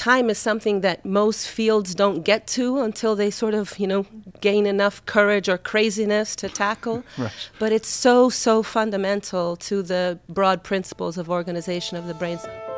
time is something that most fields don't get to until they sort of, gain enough courage or craziness to tackle. Right. But it's so, so fundamental to the broad principles of organization of the brain.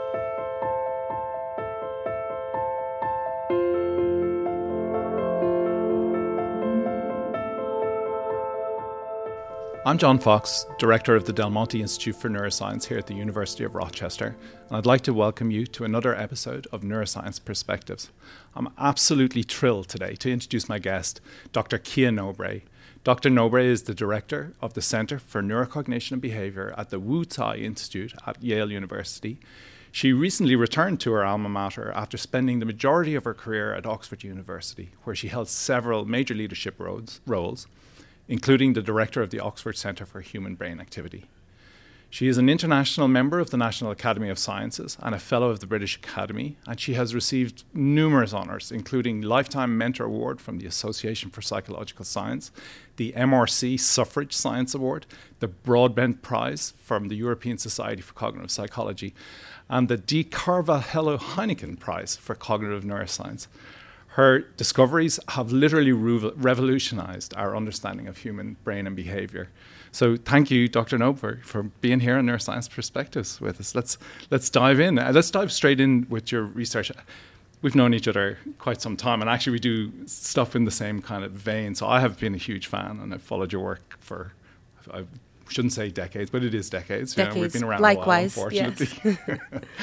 I'm John Fox, Director of the Del Monte Institute for Neuroscience here at the University of Rochester, and I'd like to welcome you to another episode of Neuroscience Perspectives. I'm absolutely thrilled today to introduce my guest, Dr. Kia Knobray. Dr. Knobray is the Director of the Center for Neurocognition and Behavior at the Wu Tsai Institute at Yale University. She recently returned to her alma mater after spending the majority of her career at Oxford University, where she held several major leadership roles, including the director of the Oxford Centre for Human Brain Activity. She is an international member of the National Academy of Sciences and a fellow of the British Academy, and she has received numerous honours, including Lifetime Mentor Award from the Association for Psychological Science, the MRC Suffrage Science Award, the Broadbent Prize from the European Society for Cognitive Psychology, and the D. Carvalho Heineken Prize for Cognitive Neuroscience. Her discoveries have literally revolutionized our understanding of human brain and behavior. So thank you, Dr. Knobray, for being here on Neuroscience Perspectives with us. Let's dive in. Let's dive straight in with your research. We've known each other quite some time, and actually we do stuff in the same kind of vein. So I have been a huge fan, and I've followed your work for, I shouldn't say decades, but it is decades. Decades. We've been around Likewise, a while, unfortunately. yes.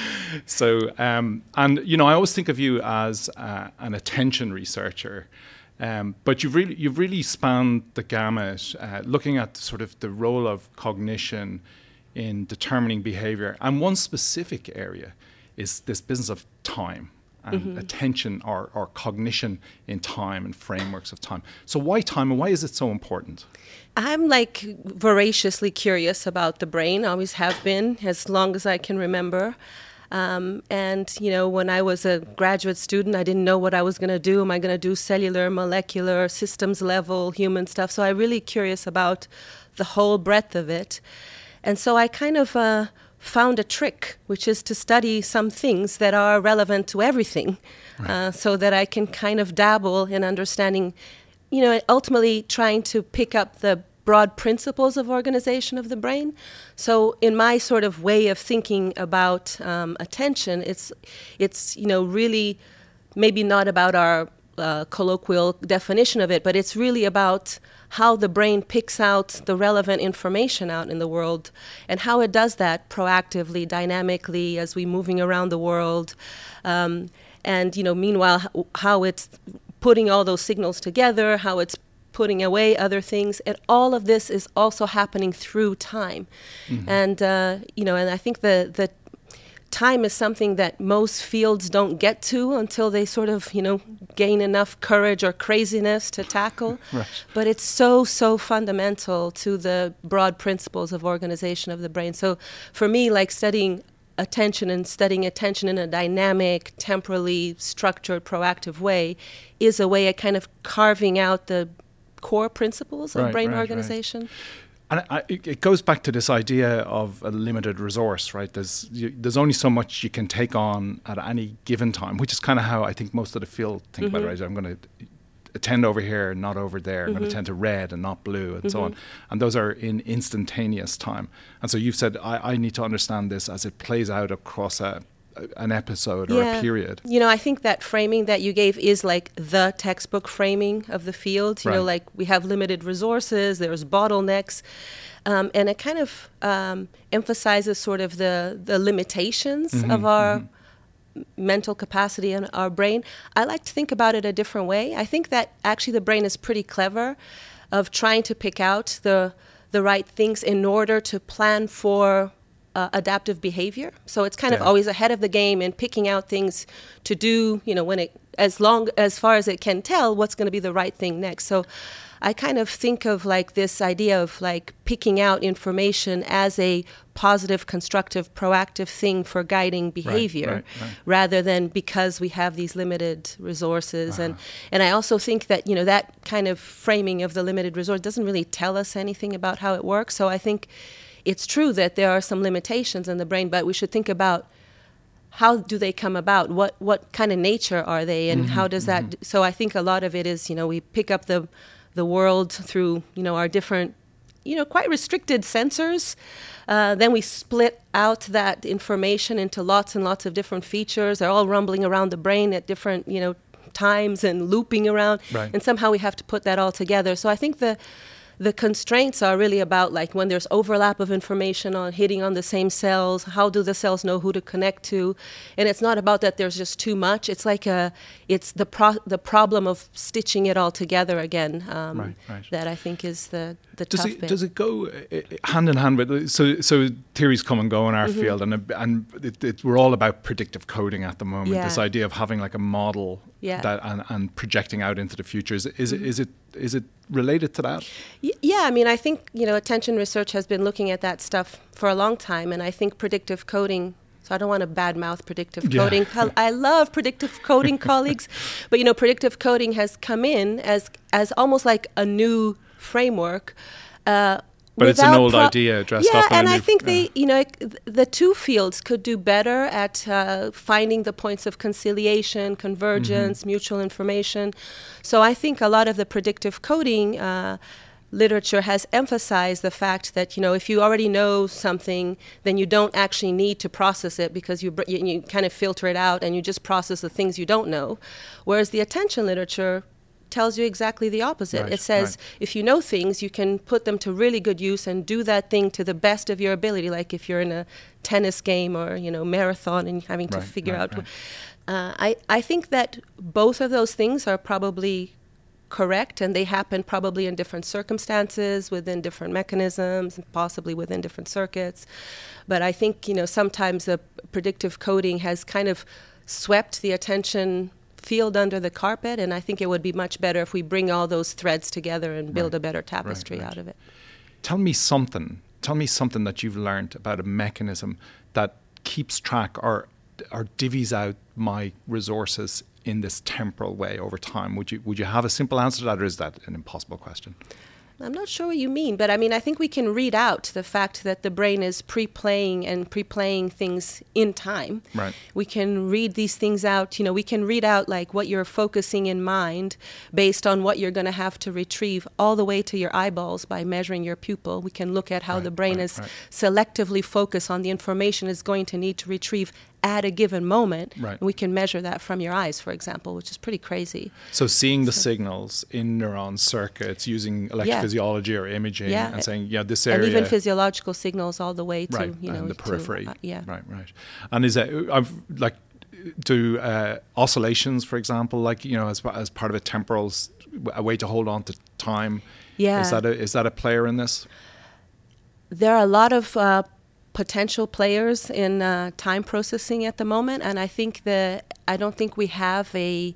So, and I always think of you as an attention researcher, but you've really spanned the gamut, looking at sort of the role of cognition in determining behavior. And one specific area is this business of time and attention or cognition in time and frameworks of time. So why time, and why is it so important? I'm voraciously curious about the brain, always have been, as long as I can remember. And when I was a graduate student, I didn't know what I was going to do. Am I going to do cellular, molecular, systems level, human stuff? So I'm really curious about the whole breadth of it. And so I kind of found a trick, which is to study some things that are relevant to everything, right. So that I can kind of dabble in understanding, ultimately trying to pick up the broad principles of organization of the brain. So in my sort of way of thinking about attention, it's really maybe not about our colloquial definition of it, but it's really about how the brain picks out the relevant information out in the world and how it does that proactively, dynamically as we're moving around the world. Meanwhile, how it's putting all those signals together, how it's putting away other things, and all of this is also happening through time. Mm-hmm. And I think the time is something that most fields don't get to until they sort of gain enough courage or craziness to tackle. Right. But it's so, so fundamental to the broad principles of organization of the brain. So for me, studying attention and studying attention in a dynamic, temporally structured, proactive way is a way of kind of carving out the core principles of brain organization. Right. And it goes back to this idea of a limited resource, right? There's only so much you can take on at any given time, which is kind of how I think most of the field think about it, right? I'm going to attend over here, not over there. I'm going to attend to red and not blue, and so on. And those are in instantaneous time. And so you've said, I need to understand this as it plays out across an episode or a period. I think that framing that you gave is the textbook framing of the field. We have limited resources, there's bottlenecks, and it kind of emphasizes sort of the limitations of our mental capacity and our brain. I like to think about it a different way. I think that actually the brain is pretty clever of trying to pick out the right things in order to plan for adaptive behavior. So it's kind of always ahead of the game in picking out things to do, as far as it can tell, what's going to be the right thing next. So I kind of think of this idea of picking out information as a positive, constructive, proactive thing for guiding behavior, right. rather than because we have these limited resources. And I also think that, that kind of framing of the limited resource doesn't really tell us anything about how it works. So I think it's true that there are some limitations in the brain, but we should think about how do they come about? What kind of nature are they, and how does that? So I think a lot of it is, we pick up the world through, our different, quite restricted sensors. Then we split out that information into lots and lots of different features. They're all rumbling around the brain at different, times and looping around. Right. And somehow we have to put that all together. So I think the constraints are really about like when there's overlap of information on hitting on the same cells, how do the cells know who to connect to? And it's not about that there's just too much. It's like it's the problem of stitching it all together again. Right. That I think is the tough bit. Does it go hand in hand with, so theories come and go in our field, and we're all about predictive coding at the moment. Yeah. This idea of having like a model that and projecting out into the future. Is it related to that? Yeah, I mean, I think, attention research has been looking at that stuff for a long time, and I think predictive coding, so I don't want to badmouth predictive coding. I love predictive coding colleagues, but, predictive coding has come in as almost like a new framework. But it's an old idea dressed up. Yeah, and I think the two fields could do better at finding the points of conciliation, convergence, mutual information. So I think a lot of the predictive coding literature has emphasized the fact that, if you already know something, then you don't actually need to process it because you kind of filter it out and you just process the things you don't know. Whereas the attention literature tells you exactly the opposite. Right, it says if you know things, you can put them to really good use and do that thing to the best of your ability. Like if you're in a tennis game or marathon and having to figure out. I think that both of those things are probably correct, and they happen probably in different circumstances, within different mechanisms, and possibly within different circuits. But I think sometimes the predictive coding has kind of swept the attention field under the carpet, and I think it would be much better if we bring all those threads together and build a better tapestry out of it. Tell me something that you've learned about a mechanism that keeps track or divvies out my resources in this temporal way over time. Would you have a simple answer to that, or is that an impossible question? I'm not sure what you mean, but I mean, I think we can read out the fact that the brain is pre-playing things in time. Right. We can read these things out. We can read out like what you're focusing in mind based on what you're going to have to retrieve all the way to your eyeballs by measuring your pupil. We can look at how the brain is selectively focused on the information it's going to need to retrieve at a given moment. Right. And we can measure that from your eyes, for example, which is pretty crazy. So seeing the signals in neuron circuits using electrophysiology or imaging and saying, this area. And even physiological signals all the way to, and the periphery. Right. And is that, do oscillations, for example, as part of a temporal, a way to hold on to time? Yeah. Is that a player in this? There are a lot of potential players in time processing at the moment, and I don't think we have a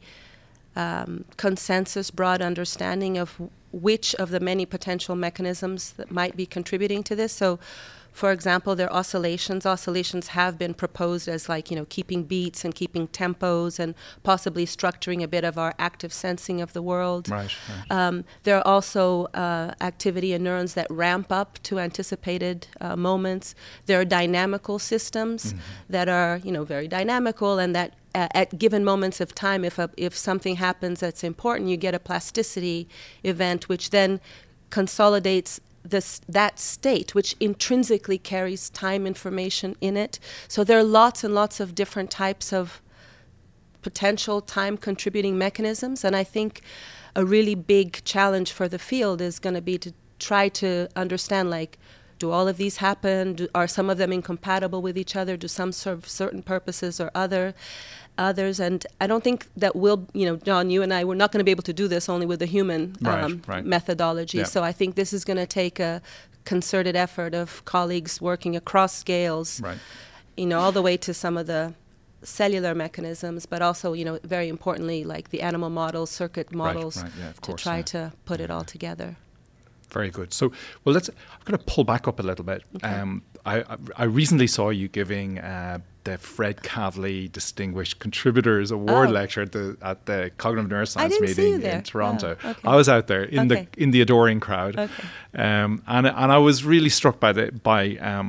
consensus, broad understanding of which of the many potential mechanisms that might be contributing to this. So, for example, there are oscillations. Oscillations have been proposed as keeping beats and keeping tempos and possibly structuring a bit of our active sensing of the world. Right. There are also activity in neurons that ramp up to anticipated moments. There are dynamical systems that are, very dynamical, and that at given moments of time, if something happens that's important, you get a plasticity event, which then consolidates that state, which intrinsically carries time information in it. So there are lots and lots of different types of potential time contributing mechanisms, and I think a really big challenge for the field is going to be to try to understand, do all of these happen? Are some of them incompatible with each other? Do some serve certain purposes or others? And I don't think that John, you and I, we're not going to be able to do this only with the human methodology. Yeah. So I think this is going to take a concerted effort of colleagues working across scales, all the way to some of the cellular mechanisms, but also, very importantly, like the animal models, circuit models, to try to put it all together. Very good. So, I'm going to pull back up a little bit. Okay. I recently saw you giving the Fred Kavli Distinguished Contributors Award lecture at the Cognitive Neuroscience meeting in Toronto. Oh, okay. I was out there in the adoring crowd, and I was really struck by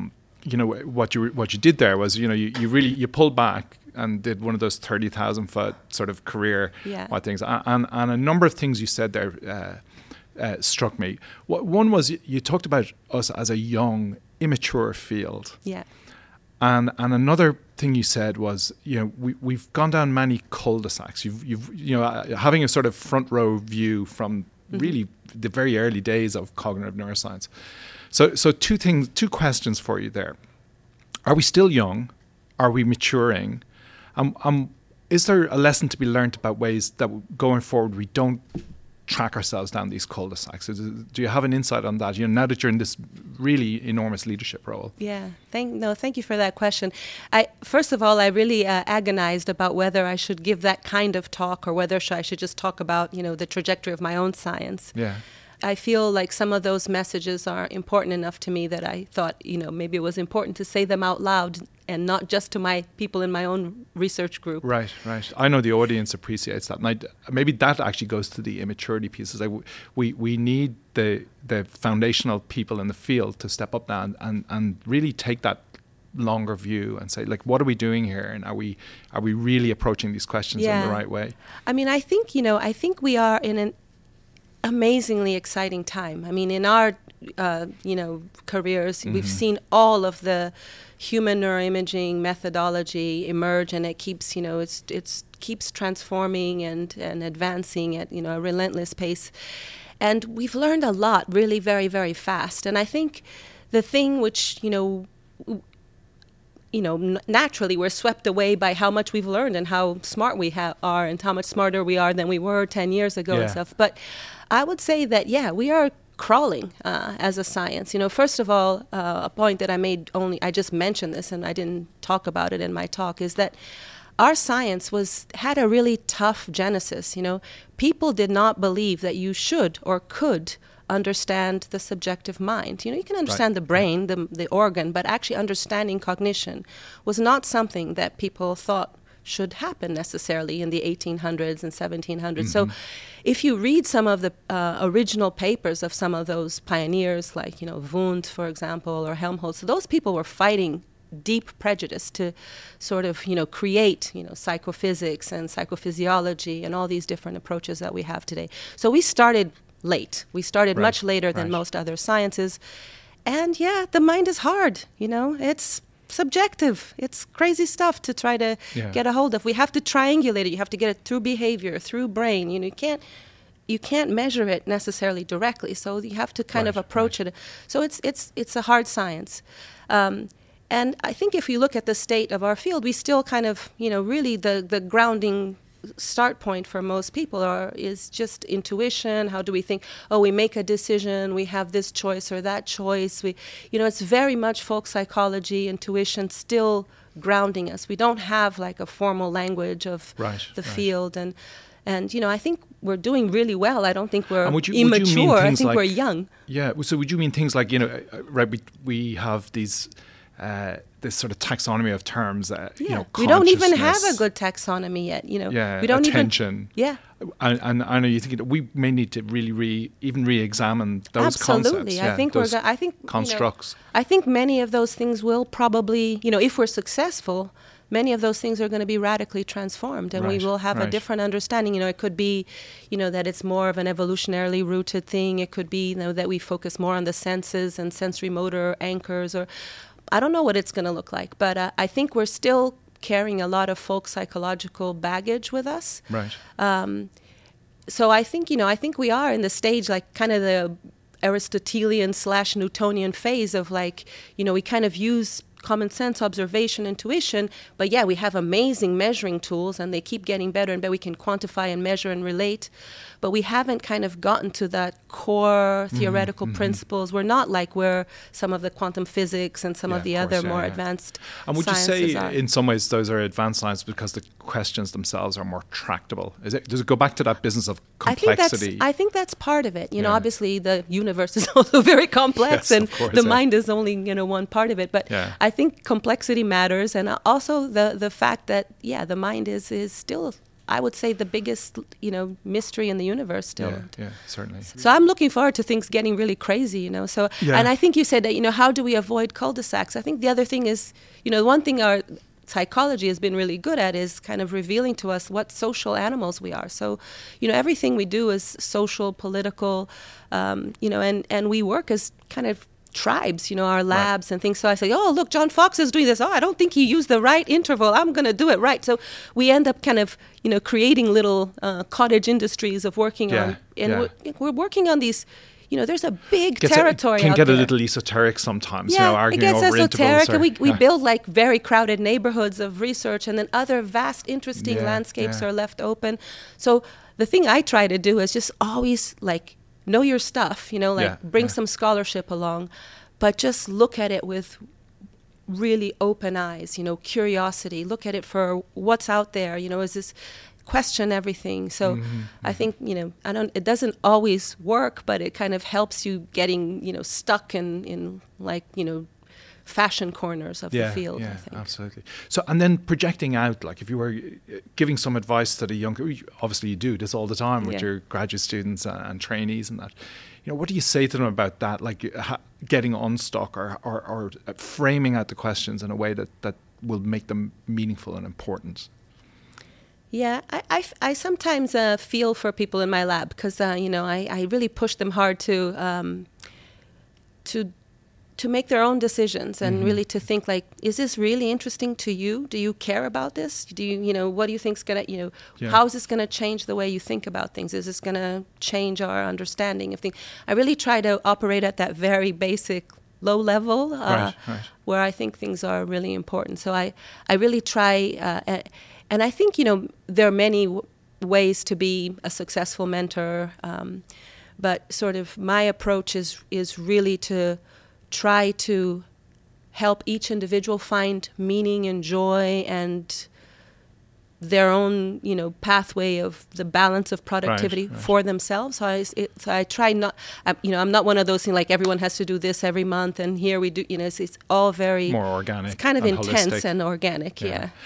what you did there was, you really pulled back and did one of those 30,000-foot sort of career things. And a number of things you said there struck me. One was you talked about us as a young, immature field. Yeah. And another thing you said was, we've gone down many cul-de-sacs. You've having a sort of front row view from really the very early days of cognitive neuroscience. So two questions for you there. Are we still young? Are we maturing? Is there a lesson to be learned about ways that going forward we don't track ourselves down these cul-de-sacs? Do you have an insight on that? Now that you're in this really enormous leadership role. Yeah, thank you for that question. First of all, I really agonized about whether I should give that kind of talk or whether I should just talk about the trajectory of my own science. Yeah. I feel like some of those messages are important enough to me that I thought, maybe it was important to say them out loud and not just to my people in my own research group. Right. I know the audience appreciates that. And maybe that actually goes to the immaturity pieces. We need the foundational people in the field to step up now and really take that longer view and say, like, what are we doing here? And are we really approaching these questions in the right way? I mean, I think we are in an amazingly exciting time. I mean, in our careers, we've seen all of the human neuroimaging methodology emerge, and it keeps it keeps transforming and advancing at a relentless pace. And we've learned a lot really very, very fast. And I think the thing which naturally we're swept away by how much we've learned and how smart we are and how much smarter we are than we were 10 years ago and stuff. But I would say that, we are crawling as a science. First of all, a point that I made I just mentioned this and I didn't talk about it in my talk, is that our science had a really tough genesis. People did not believe that you should or could understand the subjective mind. You can understand the brain, the organ, but actually understanding cognition was not something that people thought should happen necessarily in the 1800s and 1700s. So if you read some of the original papers of some of those pioneers, like, Wundt, for example, or Helmholtz, those people were fighting deep prejudice to sort of, create, psychophysics and psychophysiology and all these different approaches that we have today. So we started late. We started much later than most other sciences. And the mind is hard, it's subjective. It's crazy stuff to try to get a hold of. We have to triangulate it. You have to get it through behavior, through brain. You can't measure it necessarily directly. So you have to kind of approach it. So it's a hard science. And I think if you look at the state of our field, we still kind of, really the grounding start point for most people is just intuition. How do we think? We make a decision, we have this choice or that choice. It's very much folk psychology, intuition still grounding us. We don't have like a formal language of the field. And I think we're doing really well. I don't think we're immature. I think we're young. Yeah. So would you mean things like, we have these this sort of taxonomy of terms, we don't even have a good taxonomy yet. We don't attention. And I know you think we may need to really re-examine those Absolutely. concepts. I think constructs. I think many of those things will probably, if we're successful, many of those things are going to be radically transformed, and we will have a different understanding. It could be, that it's more of an evolutionarily rooted thing. It could be, that we focus more on the senses and sensory motor anchors, or I don't know what it's going to look like, but I think we're still carrying a lot of folk psychological baggage with us. Right. So I think we are in the stage, like kind of the Aristotelian/Newtonian phase of like, we kind of use common sense, observation, intuition, but we have amazing measuring tools and they keep getting better and better. We can quantify and measure and relate, but we haven't kind of gotten to that core theoretical principles. We're not like where some of the quantum physics and some of the other more advanced And would you say are. In some ways those are advanced science because the questions themselves are more tractable? Does it go back to that business of complexity? I think that's part of it. Obviously the universe is also very complex, and the mind is only one part of it. But I think complexity matters, and also the fact that the mind is still I would say, the biggest, mystery in the universe still. Yeah, certainly. So I'm looking forward to things getting really crazy, So, and I think you said that, how do we avoid cul-de-sacs? I think the other thing is, one thing our psychology has been really good at is kind of revealing to us what social animals we are. So, everything we do is social, political, and we work as kind of tribes, our labs and things. So I say, oh, look, John Fox is doing this. Oh, I don't think he used the right interval. I'm going to do it right. So we end up kind of, creating little cottage industries of working on, and we're working on these. There's a big territory can out get there. A little esoteric sometimes, Yeah, arguing it gets over esoteric, intervals. And we build like very crowded neighborhoods of research, and then other vast, interesting landscapes are left open. So the thing I try to do is just always like know your stuff, bring some scholarship along, but just look at it with really open eyes, curiosity. Look at it for what's out there, is this. Question everything. So I think, it doesn't always work, but it kind of helps you getting, stuck in like, fashion corners of the field. Yeah, I think. Absolutely. So, and then projecting out, like if you were giving some advice to the younger, obviously you do this all the time with your graduate students and trainees and that, what do you say to them about that? Like getting unstuck or framing out the questions in a way that will make them meaningful and important? Yeah, I sometimes feel for people in my lab because I really push them hard to make their own decisions and really to think like, is this really interesting to you? Do you care about this? Do you what do you think's gonna how is this gonna change the way you think about things? Is this gonna change our understanding of things? I really try to operate at that very basic low level where I think things are really important. So I really try. And I think, there are many ways to be a successful mentor, but sort of my approach is really to try to help each individual find meaning and joy and their own, pathway of the balance of productivity for themselves. So I try not, I'm not one of those things like everyone has to do this every month and here we do, it's all very... More organic. It's kind of intense holistic. And organic,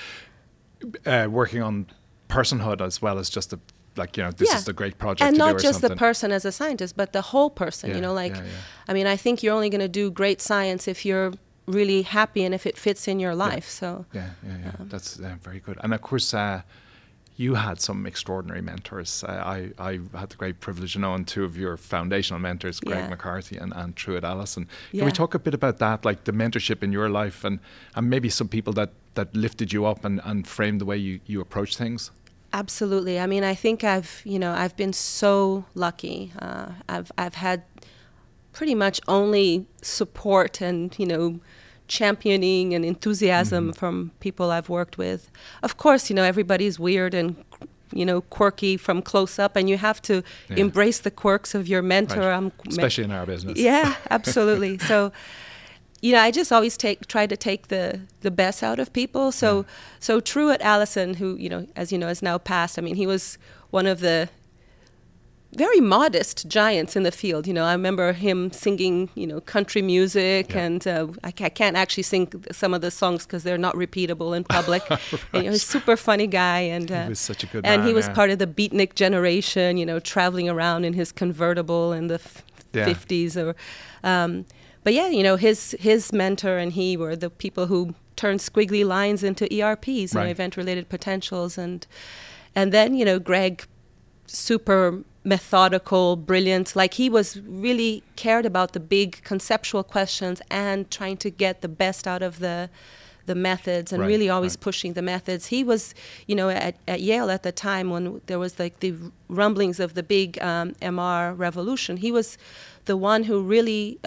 working on personhood as well as just this is the great project and to not do just something. The person as a scientist, but the whole person. I mean, I think you're only going to do great science if you're really happy and if it fits in your life. So that's very good. And of course, you had some extraordinary mentors. I had the great privilege of knowing two of your foundational mentors, Greg McCarthy and Truett Allison. Can we talk a bit about that, like the mentorship in your life and maybe some people that lifted you up and framed the way you approach things? Absolutely. I mean, I think I've been so lucky. I've had pretty much only support and, championing and enthusiasm from people I've worked with. Of course, everybody's weird and, quirky from close up, and you have to embrace the quirks of your mentor. Right. Especially in our business. Yeah, absolutely. So, I just always try to take the best out of people. So Truett Allison, who, as you know, is now passed. I mean, he was one of the very modest giants in the field. I remember him singing, country music, and I can't actually sing some of the songs because they're not repeatable in public. And, he's a super funny guy, and he was such a good and man, he was part of the beatnik generation. Traveling around in his convertible in the 50s, or. But his mentor and he were the people who turned squiggly lines into ERPs, event-related potentials, and then Greg, super methodical, brilliant. Like he was really cared about the big conceptual questions and trying to get the best out of the methods and really always pushing the methods. He was, at Yale at the time when there was like the rumblings of the big MR revolution. He was the one who really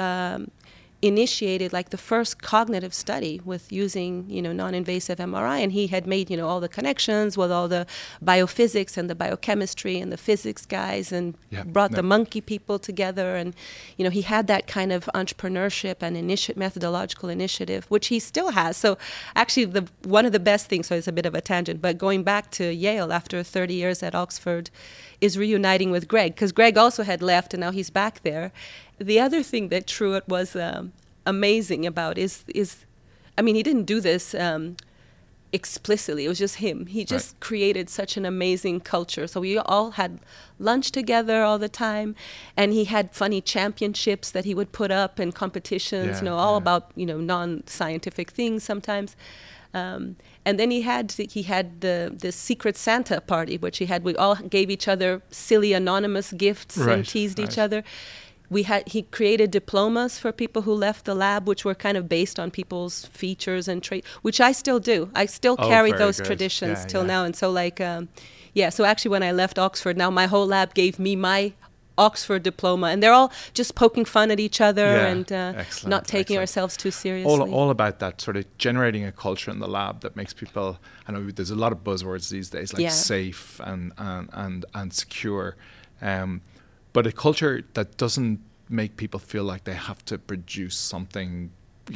initiated like the first cognitive study with using, non-invasive MRI, and he had made, all the connections with all the biophysics and the biochemistry and the physics guys and brought the monkey people together, and, he had that kind of entrepreneurship and methodological initiative, which he still has. So actually one of the best things, so it's a bit of a tangent, but going back to Yale after 30 years at Oxford is reuniting with Greg, because Greg also had left and now he's back there. The other thing that Truett was amazing about is, I mean, he didn't do this explicitly. It was just him. He just created such an amazing culture. So we all had lunch together all the time, and he had funny championships that he would put up and competitions, all about, non-scientific things sometimes. And then he had this Secret Santa party, which we all gave each other silly anonymous gifts and teased each other. He created diplomas for people who left the lab, which were kind of based on people's features and traits, which I still do. I still carry those traditions till now. And so so actually when I left Oxford, now my whole lab gave me my Oxford diploma, and they're all just poking fun at each other and not taking ourselves too seriously. All about that sort of generating a culture in the lab that makes people, I know there's a lot of buzzwords these days, like safe and secure. But a culture that doesn't make people feel like they have to produce something,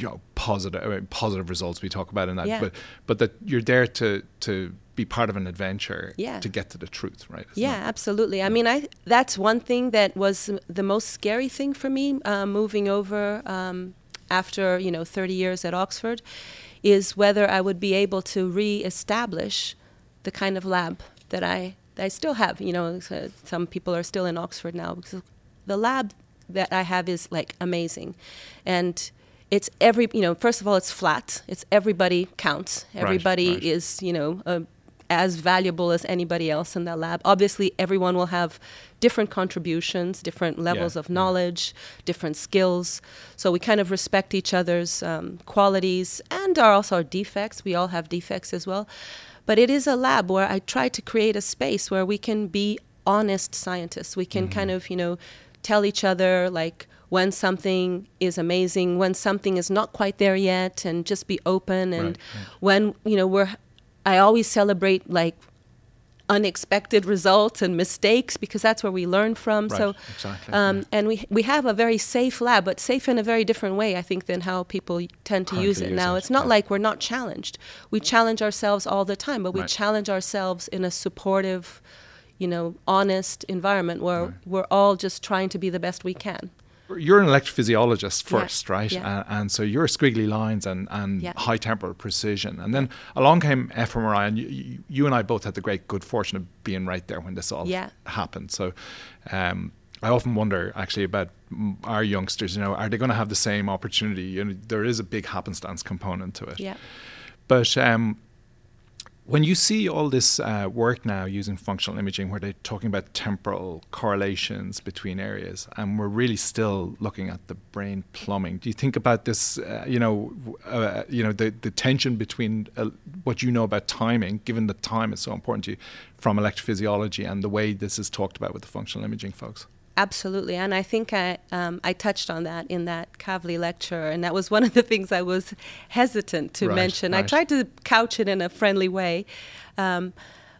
positive results we talk about in that, but that you're there to be part of an adventure to get to the truth, right? Absolutely. I mean, that's one thing that was the most scary thing for me moving over after 30 years at Oxford, is whether I would be able to re-establish the kind of lab that I still have. Some people are still in Oxford now, because the lab that I have is like amazing. And it's first of all, it's flat. It's everybody counts. Everybody is, as valuable as anybody else in that lab. Obviously, everyone will have different contributions, different levels of knowledge, different skills. So we kind of respect each other's qualities and also our defects. We all have defects as well. But it is a lab where I try to create a space where we can be honest scientists. We can kind of, tell each other like when something is amazing, when something is not quite there yet, and just be open. And when, I always celebrate like unexpected results and mistakes, because that's where we learn from. And we have a very safe lab, but safe in a very different way, I think, than how people tend to use it now. It's not like we're not challenged. We challenge ourselves all the time, but we challenge ourselves in a supportive, honest environment where we're all just trying to be the best we can. You're an electrophysiologist first, right? And so you're squiggly lines and high temporal precision. And then along came fMRI, and you and I both had the great good fortune of being right there when this all happened. So I often wonder actually about our youngsters, are they going to have the same opportunity? There is a big happenstance component to it. Yeah. But when you see all this work now using functional imaging, where they're talking about temporal correlations between areas, and we're really still looking at the brain plumbing, do you think about this? The tension between what you know about timing, given that time is so important to you, from electrophysiology, and the way this is talked about with the functional imaging folks. Absolutely, and I think I touched on that in that Kavli lecture, and that was one of the things I was hesitant to mention. I tried to couch it in a friendly way, I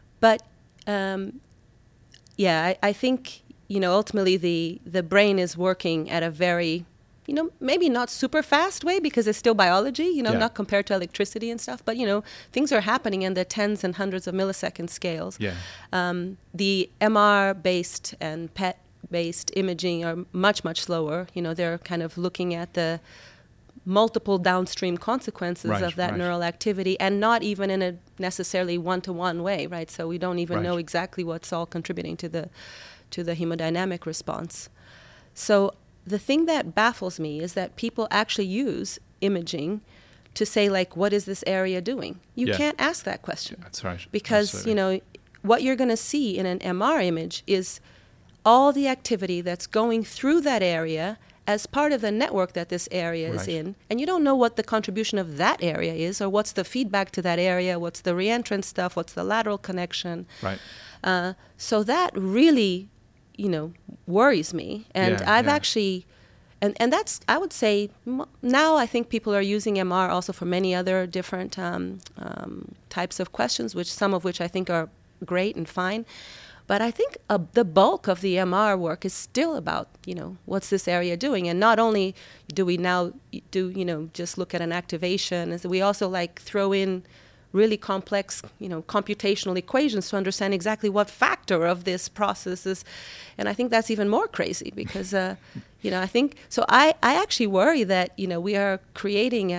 think ultimately the brain is working at a very maybe not super fast way, because it's still biology, not compared to electricity and stuff, but things are happening in the tens and hundreds of millisecond scales. The MR-based and PET-based imaging are much, much slower. They're kind of looking at the multiple downstream consequences of that neural activity, and not even in a necessarily one-to-one way, right? So we don't even know exactly what's all contributing to the hemodynamic response. So the thing that baffles me is that people actually use imaging to say, like, what is this area doing? You can't ask that question. That's right. Because, absolutely, what you're going to see in an MR image is all the activity that's going through that area as part of the network that this area is in. And you don't know what the contribution of that area is, or what's the feedback to that area, what's the reentrant stuff, what's the lateral connection. So that really, worries me. And I've actually... And that's, I would say, now I think people are using MR also for many other different types of questions, some of which I think are great and fine. But I think the bulk of the MR work is still about, what's this area doing? And not only do we now just look at an activation, we also throw in really complex, computational equations to understand exactly what factor of this process is. And I think that's even more crazy because, I think, so I actually worry that, we are creating a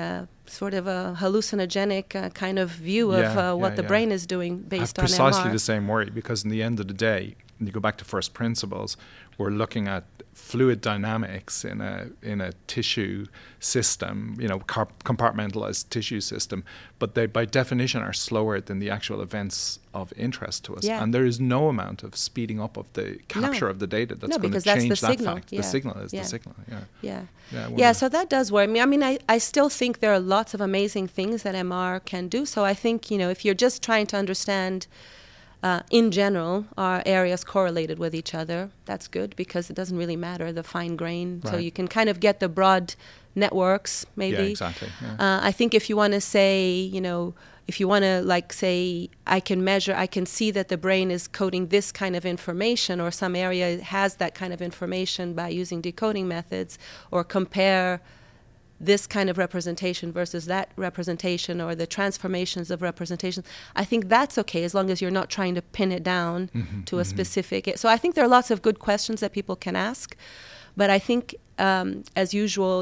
sort of a hallucinogenic kind of view of what the brain is doing based on MR. Precisely the same worry, because in the end of the day, when you go back to first principles, we're looking at fluid dynamics in a tissue system, compartmentalized tissue system, but they by definition are slower than the actual events of interest to us. Yeah. And there is no amount of speeding up of the capture of the data that's going to change that fact. Yeah. The signal is the signal. Yeah, so that does worry me. I mean, I still think there are lots of amazing things that MR can do. So I think, if you're just trying to understand in general, are areas correlated with each other? That's good, because it doesn't really matter the fine grain. Right. So you can kind of get the broad networks, maybe. Yeah, exactly. Yeah. I think if you want to say, if you want to say, I can see that the brain is coding this kind of information, or some area has that kind of information by using decoding methods, or compare this kind of representation versus that representation, or the transformations of representation. I think that's okay, as long as you're not trying to pin it down to a specific. So I think there are lots of good questions that people can ask, but I think, as usual,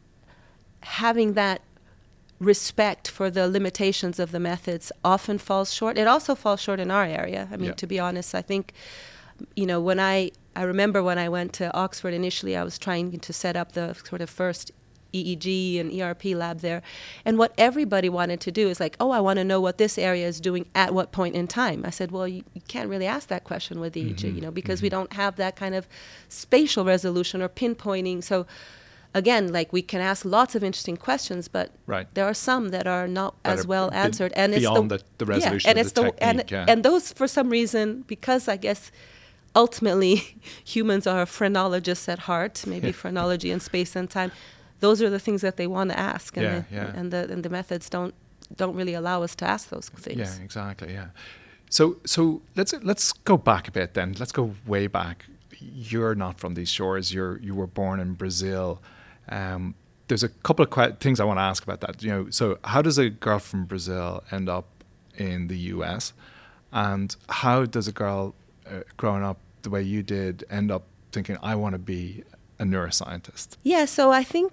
having that respect for the limitations of the methods often falls short. It also falls short in our area. I mean, to be honest, I think, when I remember when I went to Oxford initially, I was trying to set up the sort of first EEG and ERP lab there. And what everybody wanted to do is I want to know what this area is doing at what point in time. I said, well, you can't really ask that question with EEG, because we don't have that kind of spatial resolution or pinpointing. So again, we can ask lots of interesting questions, but there are some that are not as well answered. And beyond it's the resolution of the technique. And those, for some reason, because I guess ultimately humans are phrenologists at heart, maybe phrenology and space and time, those are the things that they want to ask, and the methods don't really allow us to ask those things. Yeah, exactly. Yeah. So let's go back a bit then. Let's go way back. You're not from these shores. You were born in Brazil. There's a couple of things I want to ask about that. So how does a girl from Brazil end up in the US, and how does a girl growing up the way you did end up thinking, I want to be a neuroscientist? Yeah, so I think,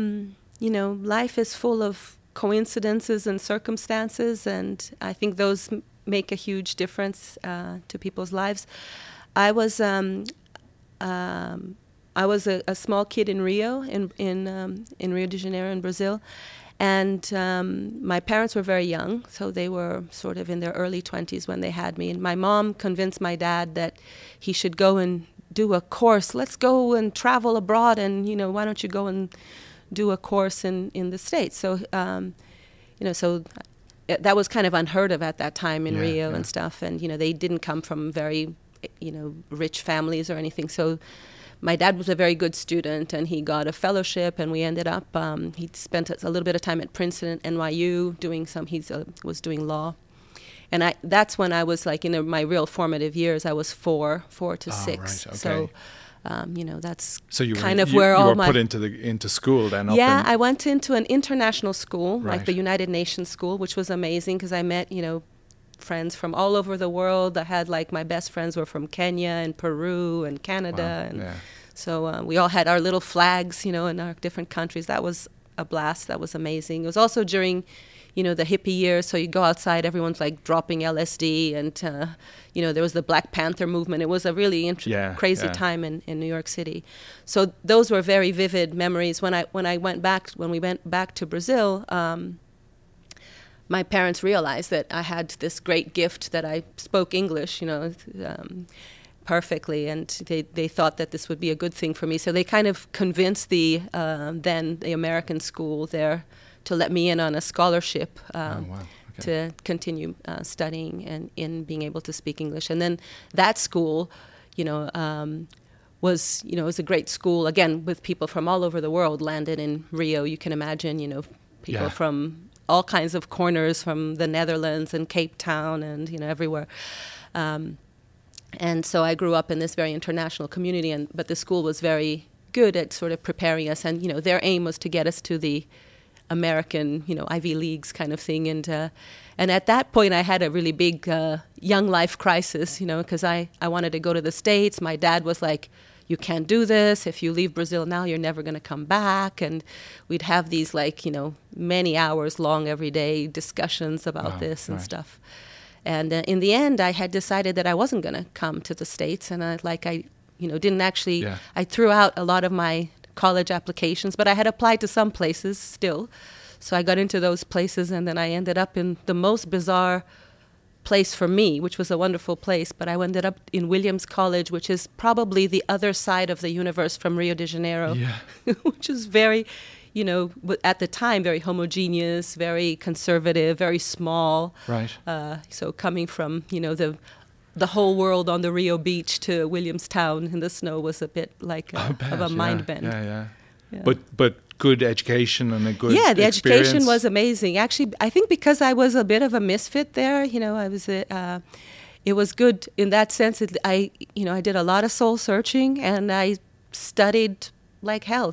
life is full of coincidences and circumstances, and I think those make a huge difference to people's lives. I was a small kid in Rio, in Rio de Janeiro in Brazil, and my parents were very young, so they were sort of in their early 20s when they had me. And my mom convinced my dad that he should go and do a course. Let's go and travel abroad, and why don't you go and do a course in the States? So so that was kind of unheard of at that time in Rio and stuff. And they didn't come from very rich families or anything. So my dad was a very good student, and he got a fellowship, and we ended up. He spent a little bit of time at Princeton and NYU doing was doing law. And that's when I was in my real formative years. I was 4 to 6. Right, okay. So, that's so kind of where all my... You were put into school then? I went into an international school, like the United Nations school, which was amazing because I met, friends from all over the world. I had my best friends were from Kenya and Peru and Canada. Wow. And so we all had our little flags, in our different countries. That was a blast. That was amazing. It was also during... the hippie years, so you go outside, everyone's dropping LSD, and there was the Black Panther movement. It was a really crazy time in New York City. So those were very vivid memories. When we went back to Brazil, my parents realized that I had this great gift that I spoke English, perfectly, and they thought that this would be a good thing for me. So they kind of convinced the American school there to let me in on a scholarship to continue studying and in being able to speak English. And then that school, was a great school, again, with people from all over the world landed in Rio. You can imagine, people from all kinds of corners, from the Netherlands and Cape Town and, everywhere. And so I grew up in this very international community, but the school was very good at sort of preparing us. And, their aim was to get us to the American, Ivy Leagues kind of thing. And at that point, I had a really big young life crisis, because I wanted to go to the States. My dad was like, you can't do this. If you leave Brazil now, you're never going to come back. And we'd have these many hours long every day discussions about this and stuff. And in the end, I had decided that I wasn't going to come to the States. And I didn't actually, I threw out a lot of my college applications, but I had applied to some places still. So I got into those places, and then I ended up in the most bizarre place for me, which was a wonderful place. But I ended up in Williams College, which is probably the other side of the universe from Rio de Janeiro, which is very, at the time, very homogeneous, very conservative, very small. Right. So coming from, the whole world on the Rio beach to Williamstown in the snow was a bit like of a mind bend. Yeah. But good education and a good the experience. Education was amazing. Actually, I think because I was a bit of a misfit there, I was. It was good in that sense. I did a lot of soul searching, and I studied like hell.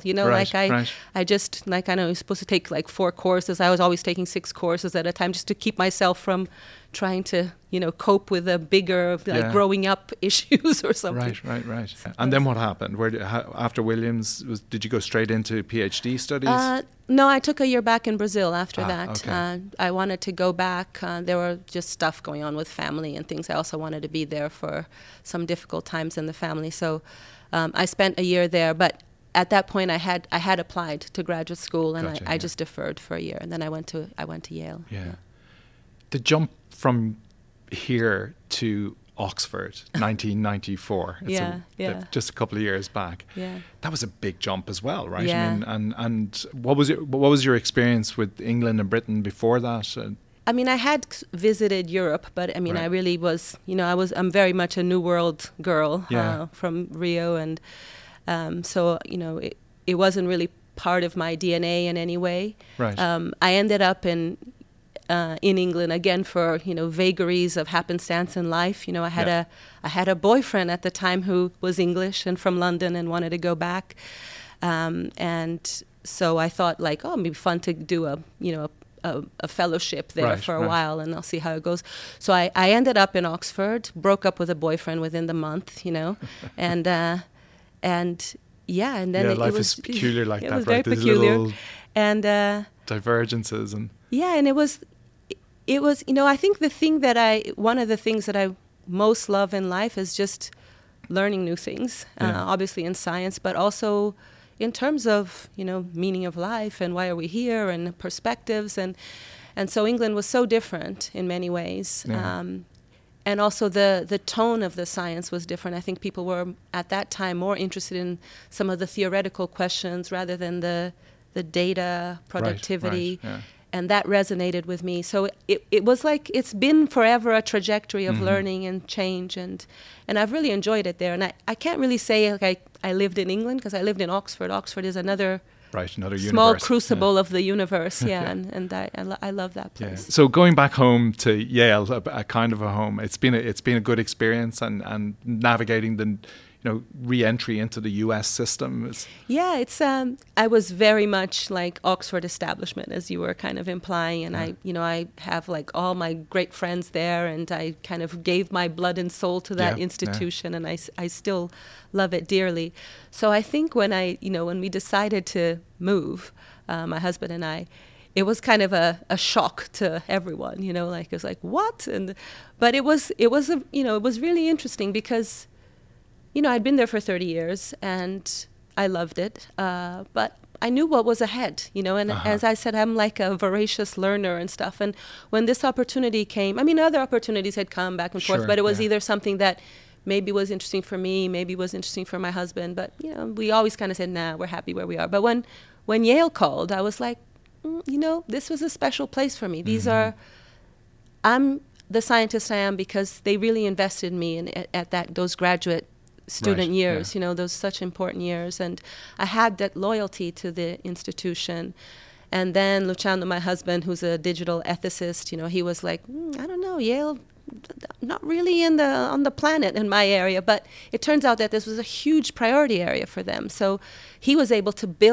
I just I know you're supposed to take 4 courses. I was always taking 6 courses at a time just to keep myself from trying to cope with the bigger growing up issues or something. Right. And then what happened? After Williams, did you go straight into PhD studies? No, I took a year back in Brazil after that. Okay. I wanted to go back. There were just stuff going on with family and things. I also wanted to be there for some difficult times in the family. So I spent a year there, but at that point, I had applied to graduate school, and I just deferred for a year, and then I went to Yale. Yeah, the jump from here to Oxford, 1994. Just a couple of years back. Yeah, that was a big jump as well, right? Yeah. I mean, and what was your experience with England and Britain before that? I mean, I had visited Europe, but I mean, I really was, I'm very much a New World girl from Rio, and so it wasn't really part of my DNA in any way. Right. I ended up in England again for vagaries of happenstance in life. I had a boyfriend at the time who was English and from London and wanted to go back, and so I thought it'd be fun to do a fellowship there for a while, and I'll see how it goes. So I ended up in Oxford, broke up with a boyfriend within the month, and then life is peculiar like that, right? It was very peculiar, and divergences and and it was I think one of the things that I most love in life is just learning new things, obviously in science, but also in terms of meaning of life and why are we here and perspectives, and so England was so different in many ways. And also the tone of the science was different. I think people were at that time more interested in some of the theoretical questions rather than the data, productivity. Right. And that resonated with me. So it was like it's been forever a trajectory of learning and change, and I've really enjoyed it there. And I can't really say I lived in England, because I lived in Oxford. Oxford is another small universe. Crucible of the universe, and I love that place. Yeah. So going back home to Yale, a kind of a home, it's been a good experience, and navigating the re-entry into the US system is... Yeah, it's I was very much like Oxford establishment, as you were kind of implying, and I have all my great friends there, and I kind of gave my blood and soul to that institution, and I still love it dearly. So I think when when we decided to move, my husband and I, it was kind of a shock to everyone, it was like, what? But it was really interesting because I'd been there for 30 years and I loved it, but I knew what was ahead, and as I said, I'm like a voracious learner and stuff. And when this opportunity came, other opportunities had come back and forth, but it was either something that maybe was interesting for me, maybe was interesting for my husband, but, we always kind of said, nah, we're happy where we are. But when Yale called, I was like, this was a special place for me. I'm the scientist I am because they really invested in me at those graduate student years, those such important years, and I had that loyalty to the institution. And then Luciano, my husband, who's a digital ethicist, he was like, I don't know, Yale, not really on the planet in my area, but it turns out that this was a huge priority area for them. So he was able to build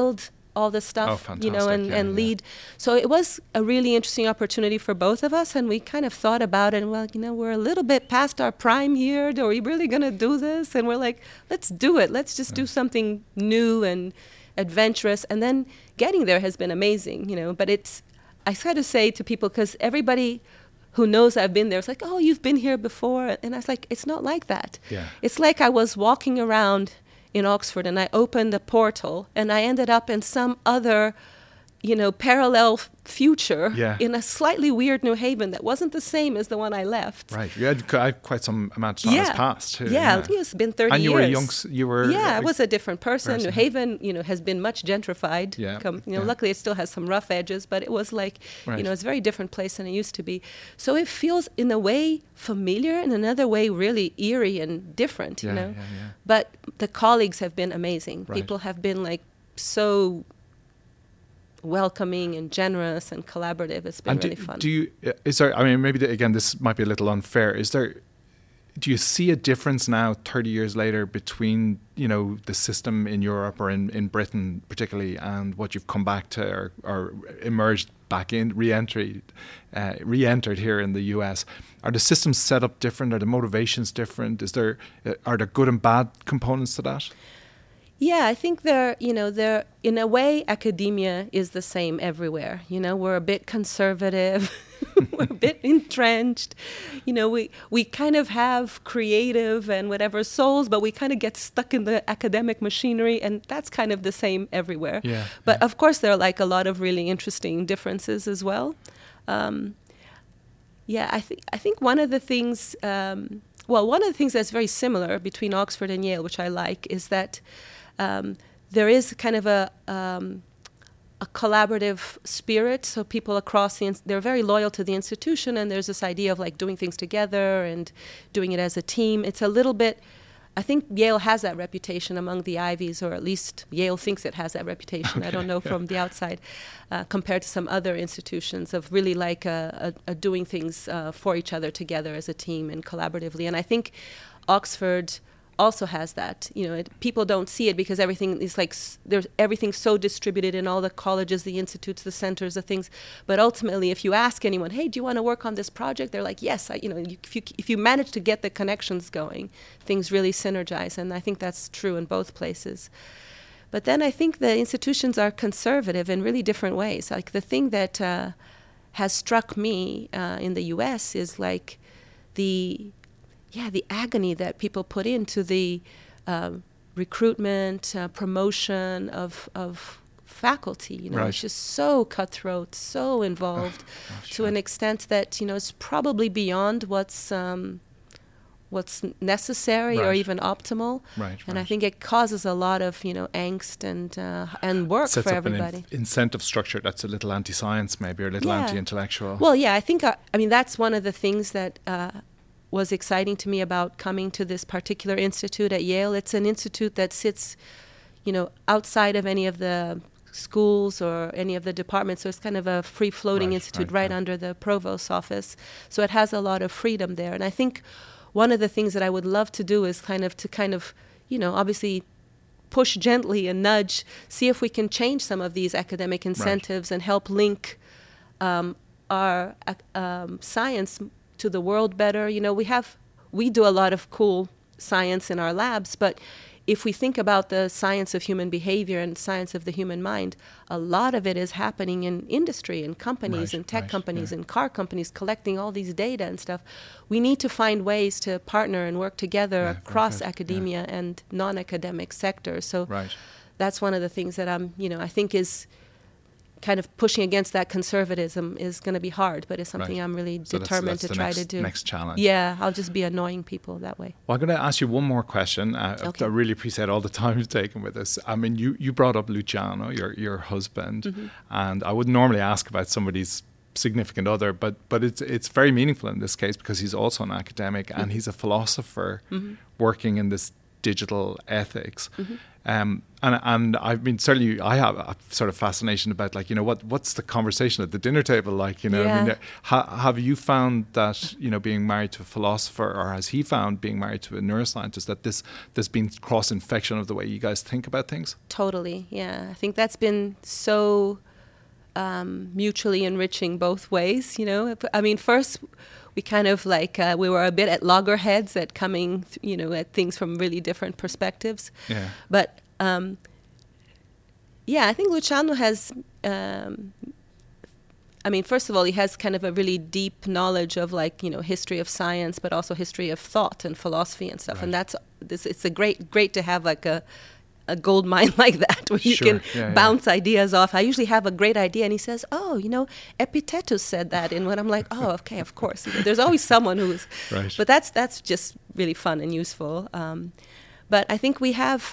all the stuff, fantastic. and lead. So it was a really interesting opportunity for both of us, and we kind of thought about it, and we're a little bit past our prime here. Are we really going to do this? And we're like, let's do it. Let's just do something new and adventurous. And then getting there has been amazing, but I try to say to people, because everybody who knows I've been there, it's like, oh, you've been here before. And I was like, it's not like that. Yeah. It's like I was walking around in Oxford and I opened a portal and I ended up in some other, parallel future in a slightly weird New Haven that wasn't the same as the one I left. Right. You had quite some amount of time has passed too. Yeah, it's been 30 years. And you were I was a different person. New Haven, has been much gentrified. Yeah. Luckily it still has some rough edges, but it was like, it's a very different place than it used to be. So it feels in a way familiar, in another way really eerie and different, But the colleagues have been amazing. Right. People have been like so welcoming and generous and collaborative. It's been really fun. Maybe again, this might be a little unfair. Do you see a difference now 30 years later between, the system in Europe or in Britain particularly and what you've come back to or emerged back in, re-entered here in the US? Are the systems set up different? Are the motivations different? Are there good and bad components to that? Yeah, I think they're in a way, academia is the same everywhere. We're a bit conservative, we're a bit entrenched. We kind of have creative and whatever souls, but we kind of get stuck in the academic machinery, and that's kind of the same everywhere. Yeah, but of course, there are like a lot of really interesting differences as well. I think one of the things, one of the things that's very similar between Oxford and Yale, which I like, is that there is kind of a collaborative spirit. So people across they're very loyal to the institution, and there's this idea of like doing things together and doing it as a team. It's a little bit, I think Yale has that reputation among the Ivies, or at least Yale thinks it has that reputation. Okay, I don't know from the outside, compared to some other institutions of really like doing things for each other together as a team and collaboratively. And I think Oxford also has that. People don't see it because everything is like everything's so distributed in all the colleges, the institutes, the centers, the things. But ultimately, if you ask anyone, hey, do you want to work on this project? They're like, yes. If you manage to get the connections going, things really synergize, and I think that's true in both places. But then I think the institutions are conservative in really different ways. Like the thing that has struck me in the U.S. is like the agony that people put into the recruitment, promotion of faculty. Right. It's just so cutthroat, so involved, to an extent that it's probably beyond what's necessary or even optimal. And I think it causes a lot of angst and work Sets for up everybody. An incentive structure that's a little anti-science maybe, or a little anti-intellectual. Well, I think that's one of the things that was exciting to me about coming to this particular institute at Yale. It's an institute that sits, outside of any of the schools or any of the departments. So it's kind of a free-floating institute right under the provost's office. So it has a lot of freedom there. And I think one of the things that I would love to do is kind of obviously push gently and nudge, see if we can change some of these academic incentives and help link our science to the world better. We do a lot of cool science in our labs, but if we think about the science of human behavior and science of the human mind, a lot of it is happening in industry and companies and tech companies and car companies collecting all these data and stuff. We need to find ways to partner and work together across academia and non-academic sectors. So that's one of the things that I think is kind of pushing against that conservatism is going to be hard, but it's something I'm really determined to try to do. Next challenge. Yeah, I'll just be annoying people that way. Well, I'm going to ask you one more question. I really appreciate all the time you've taken with us. I mean, you brought up Luciano, your husband, and I wouldn't normally ask about somebody's significant other, but it's very meaningful in this case because he's also an academic and he's a philosopher working in this digital ethics. And I mean, certainly I have a sort of fascination about, like, what's the conversation at the dinner table like, Yeah. I mean, have you found that, being married to a philosopher, or has he found being married to a neuroscientist, that there's been cross-infection of the way you guys think about things? Totally, yeah. I think that's been so mutually enriching both ways, I mean, first we kind of like, we were a bit at loggerheads at coming, at things from really different perspectives. Yeah. But I think Luciano has, first of all, he has kind of a really deep knowledge of, like, history of science, but also history of thought and philosophy and stuff. Right. And it's a great to have like a gold mine like that, where you Sure. can bounce ideas off. I usually have a great idea and he says, Epictetus said that. And when I'm like, oh, okay, of course. There's always someone who's, Right. But that's just really fun and useful. But I think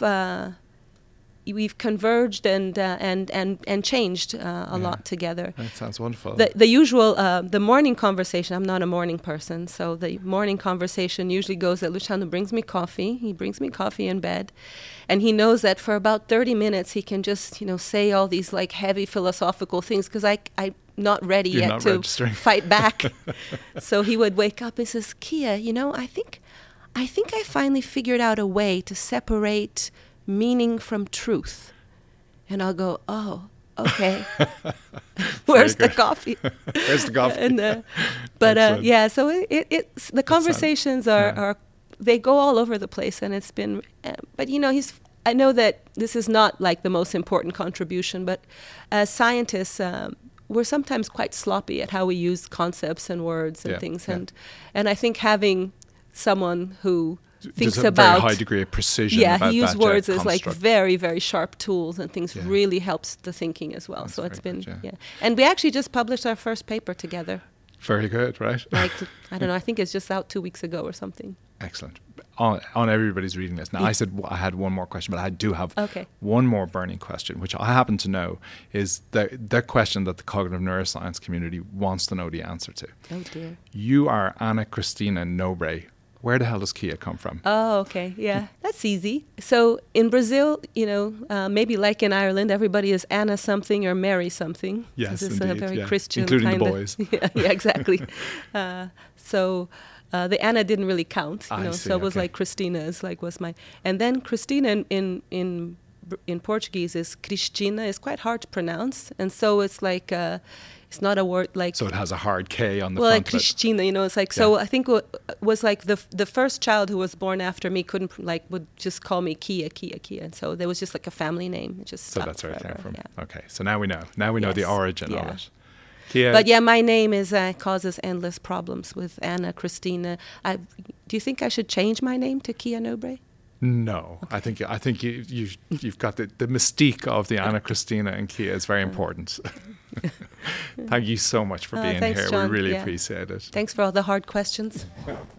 we've converged and changed a lot together. That sounds wonderful. The usual, the morning conversation, I'm not a morning person, so the morning conversation usually goes that Luciano brings me coffee. He brings me coffee in bed. And he knows that for about 30 minutes, he can just, say all these, like, heavy philosophical things, because I'm not ready You're yet not to registering. fight back. So he would wake up and says, Kia, I think I finally figured out a way to separate meaning from truth. And I'll go, oh, okay. Where's the coffee? Where's the coffee? And, so it's the conversations are they go all over the place, and it's been, but I know that this is not like the most important contribution, but as scientists, we're sometimes quite sloppy at how we use concepts and words and things, and I think having someone who thinks There's a about very high degree of precision. Yeah, about he used that, words as like construct. very, very sharp tools and things. Yeah. Really helps the thinking as well. That's So it's very been good, And we actually just published our first paper together. Very good, right? Like, I don't know, I think it's just out 2 weeks ago or something. Excellent. On everybody's reading list. Now, I said I had one more question, but I do have one more burning question, which I happen to know is the question that the cognitive neuroscience community wants to know the answer to. Oh, dear. You are Ana Cristina Nobre. Where the hell does Kia come from? Oh, okay. Yeah, that's easy. So in Brazil, maybe like in Ireland, everybody is Anna something or Mary something. Yes, so it's indeed, a very Christian including kind the boys. Yeah, exactly. So the Anna didn't really count, I see, so it was okay. like Christina's, like was my, and then Cristina in Portuguese is Cristina, is quite hard to pronounce, and so it's like it's not a word like. So it has a hard K on the well, front. like Cristina, it's like so. I think was like the first child who was born after me would just call me Kia, and so there was just like a family name. It just So stuck that's where it came forever, from. yeah. Okay, so now we know. Now we know the Yes, origin yeah. of it. Kia, But yeah, my name is causes endless problems with Anna Cristina. Do you think I should change my name to Kia Nobre? No, okay. I think you've got the mystique of the Ana Cristina and Kia is very important. Thank you so much for being thanks, here. John. We really Yeah. appreciate it. Thanks for all the hard questions.